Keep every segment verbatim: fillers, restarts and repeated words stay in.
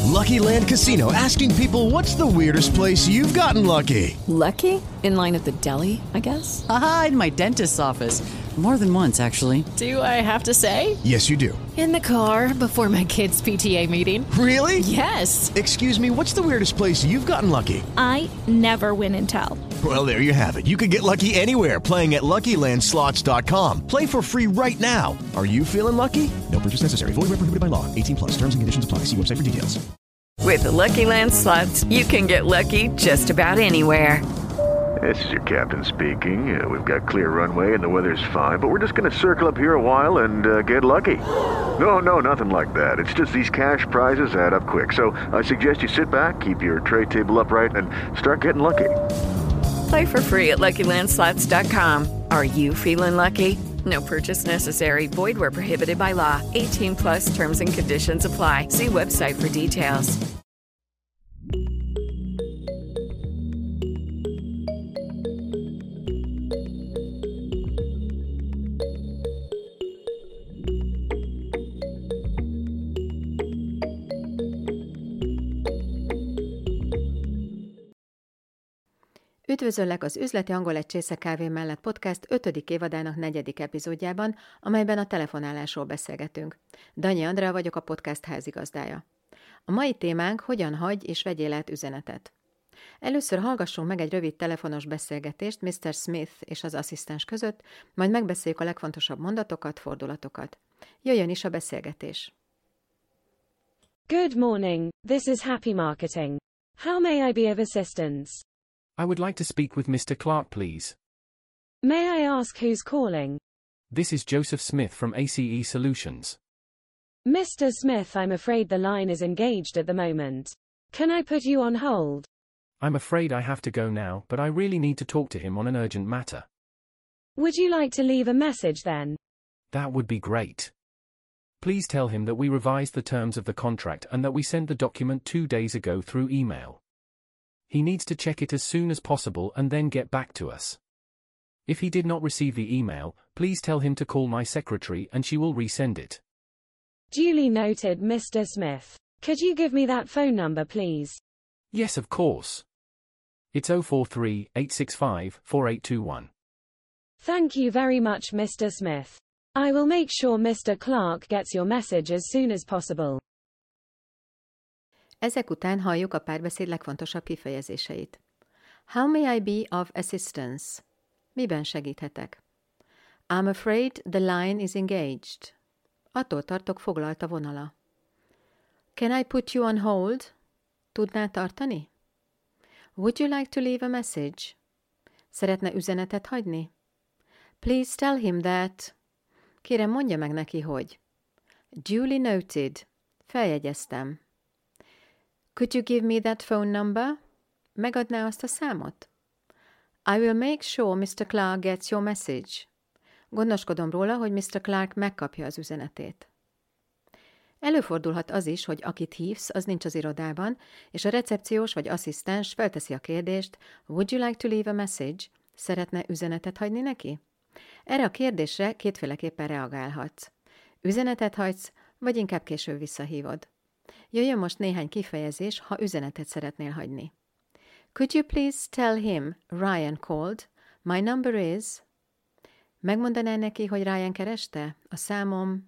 Lucky Land Casino, asking people, what's the weirdest place you've gotten lucky? Lucky? In line at the deli, I guess? Aha, in my dentist's office. More than once, actually. Do I have to say? Yes, you do. In the car before my kids' P T A meeting. Really? Yes. Excuse me, what's the weirdest place you've gotten lucky? I never win and tell. Well, there you have it. You can get lucky anywhere, playing at Lucky Land Slots dot com. Play for free right now. Are you feeling lucky? No purchase necessary. Void where prohibited by law. eighteen plus. Terms and conditions apply. See website for details. With the Lucky Land Slots, you can get lucky just about anywhere. This is your captain speaking. Uh, we've got clear runway and the weather's fine, but we're just going to circle up here a while and uh, get lucky. No, no, nothing like that. It's just these cash prizes add up quick. So I suggest you sit back, keep your tray table upright, and start getting lucky. Play for free at Lucky Land Slots dot com. Are you feeling lucky? No purchase necessary. Void where prohibited by law. eighteen plus terms and conditions apply. See website for details. Üdvözöllek az Üzleti Angol egy csésze kávé mellett podcast ötödik évadának negyedik epizódjában, amelyben a telefonálásról beszélgetünk. Danyi Andrea vagyok, a podcast házigazdája. A mai témánk: hogyan hagyj és vegyél át üzenetet. Először hallgassunk meg egy rövid telefonos beszélgetést miszter Smith és az asszisztens között, majd megbeszéljük a legfontosabb mondatokat, fordulatokat. Jöjjön is a beszélgetés! Good morning, this is Happy Marketing. How may I be of assistance? I would like to speak with Mister Clark, please. May I ask who's calling? This is Joseph Smith from A C E Solutions. Mister Smith, I'm afraid the line is engaged at the moment. Can I put you on hold? I'm afraid I have to go now, but I really need to talk to him on an urgent matter. Would you like to leave a message then? That would be great. Please tell him that we revised the terms of the contract and that we sent the document two days ago through email. He needs to check it as soon as possible and then get back to us. If he did not receive the email, please tell him to call my secretary and she will resend it. Duly noted, Mister Smith. Could you give me that phone number, please? Yes, of course. It's zero four three, eight six five, four eight two one. Thank you very much, Mister Smith. I will make sure Mister Clark gets your message as soon as possible. Ezek után halljuk a párbeszéd legfontosabb kifejezéseit. How may I be of assistance? Miben segíthetek? I'm afraid the line is engaged. Attól tartok, foglalt a vonala. Can I put you on hold? Tudná tartani? Would you like to leave a message? Szeretne üzenetet hagyni? Please tell him that... Kérem, mondja meg neki, hogy... Duly noted. Feljegyeztem. Could you give me that phone number? Megadná azt a számot? I will make sure Mister Clark gets your message. Gondoskodom róla, hogy Mister Clark megkapja az üzenetét. Előfordulhat az is, hogy akit hívsz, az nincs az irodában, és a recepciós vagy asszisztens felteszi a kérdést: Would you like to leave a message? Szeretne üzenetet hagyni neki? Erre a kérdésre kétféleképpen reagálhatsz. Üzenetet hagysz, vagy inkább később visszahívod. Jöjjön most néhány kifejezés, ha üzenetet szeretnél hagyni. Could you please tell him Ryan called? My number is... Megmondaná neki, hogy Ryan kereste? A számom...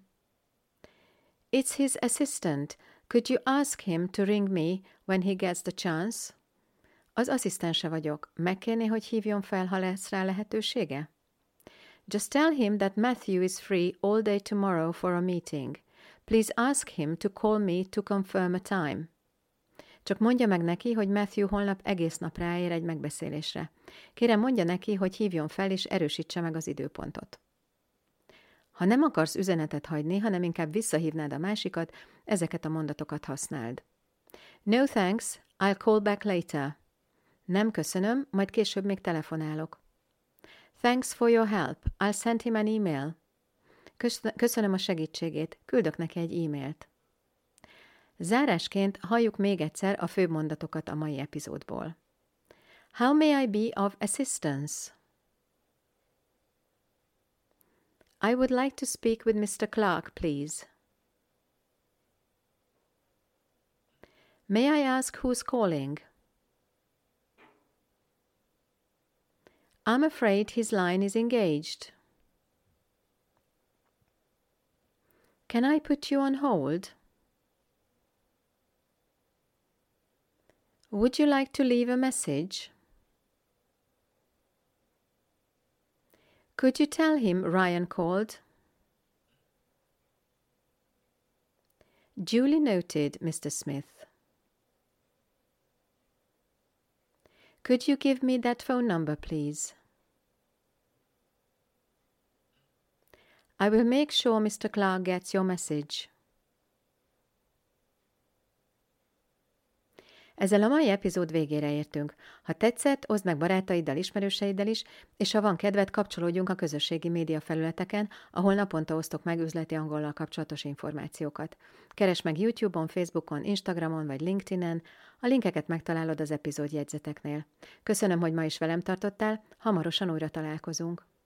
It's his assistant. Could you ask him to ring me when he gets the chance? Az asszisztense vagyok. Megkérné, hogy hívjon fel, ha lesz rá lehetősége? Just tell him that Matthew is free all day tomorrow for a meeting. Please ask him to call me to confirm a time. Csak mondja meg neki, hogy Matthew holnap egész nap ráér egy megbeszélésre. Kérem, mondja neki, hogy hívjon fel és erősítse meg az időpontot. Ha nem akarsz üzenetet hagyni, hanem inkább visszahívnád a másikat, ezeket a mondatokat használd. No thanks, I'll call back later. Nem köszönöm, majd később még telefonálok. Thanks for your help, I'll send him an email. Köszönöm a segítségét, küldök neki egy e-mailt. Zárásként halljuk még egyszer a főbb mondatokat a mai epizódból. How may I be of assistance? I would like to speak with Mister Clark, please. May I ask who's calling? I'm afraid his line is engaged. Can I put you on hold? Would you like to leave a message? Could you tell him Ryan called? Duly noted, Mister Smith. Could you give me that phone number, please? I will make sure Mister Clark gets your message. Ezzel a mai epizód végére értünk. Ha tetszett, oszd meg barátaiddal, ismerőseiddel is, és ha van kedved, kapcsolódjunk a közösségi média felületeken, ahol naponta osztok meg üzleti angollal kapcsolatos információkat. Keresd meg YouTube-on, Facebookon, Instagramon vagy LinkedIn-en, a linkeket megtalálod az epizód jegyzeteknél. Köszönöm, hogy ma is velem tartottál, hamarosan újra találkozunk.